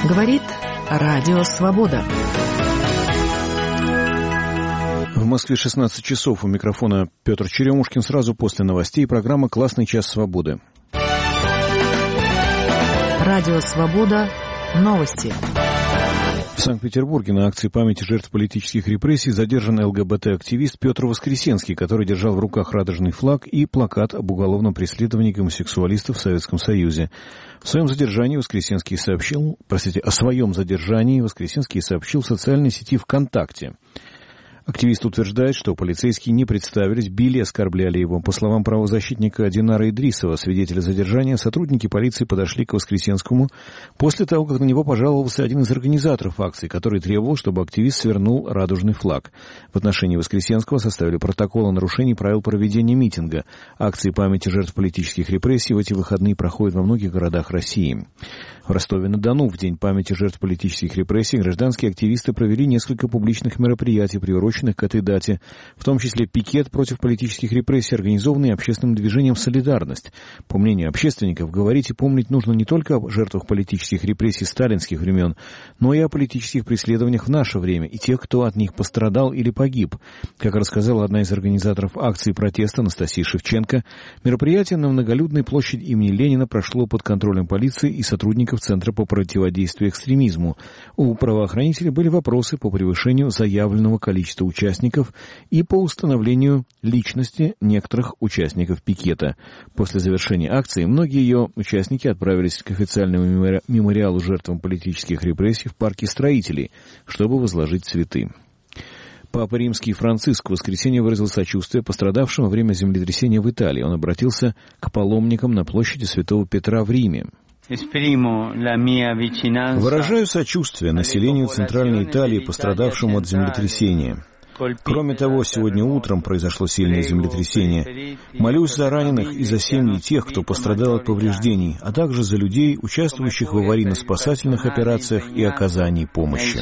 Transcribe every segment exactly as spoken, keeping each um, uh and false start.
Говорит Радио Свобода. В Москве шестнадцать часов. У микрофона Петр Черемушкин. Сразу после новостей программа «Классный час свободы». Радио Свобода. Новости. В Санкт-Петербурге на акции памяти жертв политических репрессий задержан ЛГБТ-активист Петр Воскресенский, который держал в руках радужный флаг и плакат об уголовном преследовании гомосексуалистов в Советском Союзе. В своем задержании Воскресенский сообщил, простите, о своем задержании Воскресенский сообщил в социальной сети ВКонтакте. Активист утверждает, что полицейские не представились, били и оскорбляли его. По словам правозащитника Динара Идрисова, свидетеля задержания, сотрудники полиции подошли к Воскресенскому после того, как на него пожаловался один из организаторов акции, который требовал, чтобы активист свернул радужный флаг. В отношении Воскресенского составили протокол о нарушении правил проведения митинга. Акции памяти жертв политических репрессий в эти выходные проходят во многих городах России. В Ростове-на-Дону в День памяти жертв политических репрессий гражданские активисты провели несколько публичных мероприятий, приуроченных к этой дате, в том числе пикет против политических репрессий, организованный общественным движением «Солидарность». По мнению общественников, говорить и помнить нужно не только о жертвах политических репрессий сталинских времен, но и о политических преследованиях в наше время и тех, кто от них пострадал или погиб. Как рассказала одна из организаторов акции протеста Анастасия Шевченко, мероприятие на многолюдной площади имени Ленина прошло под контролем полиции и сотрудников Центра по противодействию экстремизму. У правоохранителей были вопросы по превышению заявленного количества участников и по установлению личности некоторых участников пикета. После завершения акции многие ее участники отправились к официальному мемориалу жертвам политических репрессий в парке Строителей, чтобы возложить цветы. Папа Римский Франциск в воскресенье выразил сочувствие пострадавшим во время землетрясения в Италии. Он обратился к паломникам на площади Святого Петра в Риме. Выражаю сочувствие населению Центральной Италии, пострадавшему от землетрясения. Кроме того, сегодня утром произошло сильное землетрясение. Молюсь за раненых и за семьи тех, кто пострадал от повреждений, а также за людей, участвующих в аварийно-спасательных операциях и оказании помощи.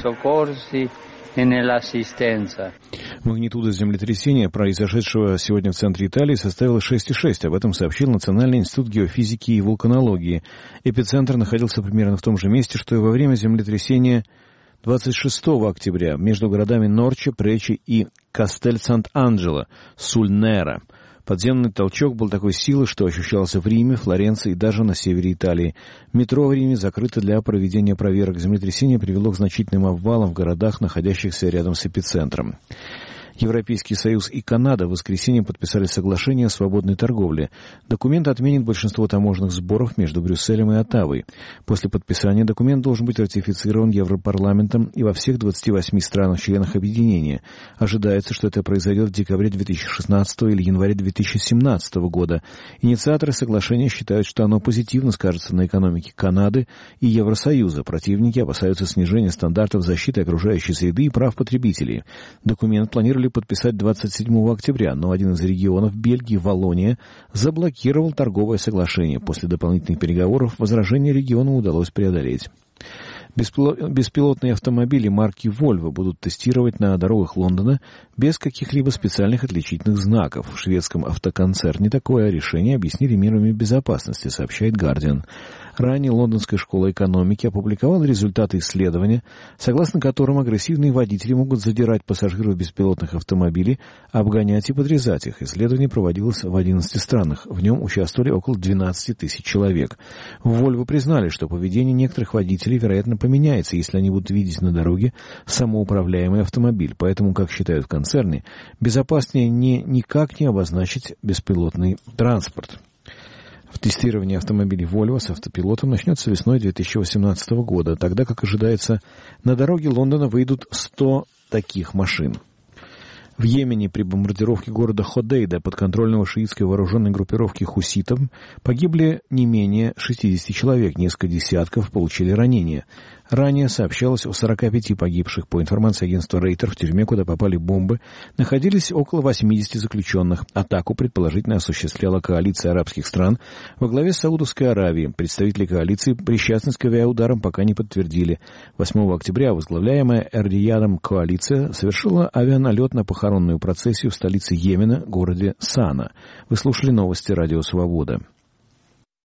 Магнитуда землетрясения, произошедшего сегодня в центре Италии, составила шесть и шесть. Об этом сообщил Национальный институт геофизики и вулканологии. Эпицентр находился примерно в том же месте, что и во время землетрясения двадцать шестого октября между городами Норче, Пречи и Кастель-Сант-Анджело, Сульнера. Подземный толчок был такой силы, что ощущался в Риме, Флоренции и даже на севере Италии. Метро в Риме закрыто для проведения проверок. Землетрясение привело к значительным обвалам в городах, находящихся рядом с эпицентром. Европейский Союз и Канада в воскресенье подписали соглашение о свободной торговле. Документ отменит большинство таможенных сборов между Брюсселем и Оттавой. После подписания документ должен быть ратифицирован Европарламентом и во всех двадцати восьми странах-членах объединения. Ожидается, что это произойдет в декабре две тысячи шестнадцатого или январе две тысячи семнадцатого года. Инициаторы соглашения считают, что оно позитивно скажется на экономике Канады и Евросоюза. Противники опасаются снижения стандартов защиты окружающей среды и прав потребителей. Документ планировали подписать двадцать седьмого октября, но один из регионов Бельгии, Валлония, заблокировал торговое соглашение. После дополнительных переговоров возражения региона удалось преодолеть. Беспилотные автомобили марки Volvo будут тестировать на дорогах Лондона без каких-либо специальных отличительных знаков. В шведском автоконцерне такое решение объяснили мерами безопасности, сообщает Guardian. Ранее Лондонская школа экономики опубликовала результаты исследования, согласно которым агрессивные водители могут задирать пассажиров беспилотных автомобилей, обгонять и подрезать их. Исследование проводилось в одиннадцати странах. В нем участвовали около двенадцати тысяч человек. В Volvo признали, что поведение некоторых водителей, вероятно, поменяется, если они будут видеть на дороге самоуправляемый автомобиль. Поэтому, как считают в концерне, безопаснее не, никак не обозначить беспилотный транспорт. В тестировании автомобилей Volvo с автопилотом начнется весной две тысячи восемнадцатого года, тогда, как ожидается, на дороге Лондона выйдут сто таких машин. В Йемене при бомбардировке города Ходейда подконтрольного шиитской вооруженной группировки хуситов погибли не менее шестидесяти человек, несколько десятков получили ранения. Ранее сообщалось о сорока пяти погибших. По информации агентства Рейтер, в тюрьме, куда попали бомбы, находились около восьмидесяти заключенных. Атаку предположительно осуществляла коалиция арабских стран во главе с Саудовской Аравией. Представители коалиции причастность к авиаударам пока не подтвердили. восьмого октября возглавляемая Эрдиядом коалиция совершила авианалет на похоронную процессию в столице Йемена, городе Сана. Вы слушали новости Радио Свобода.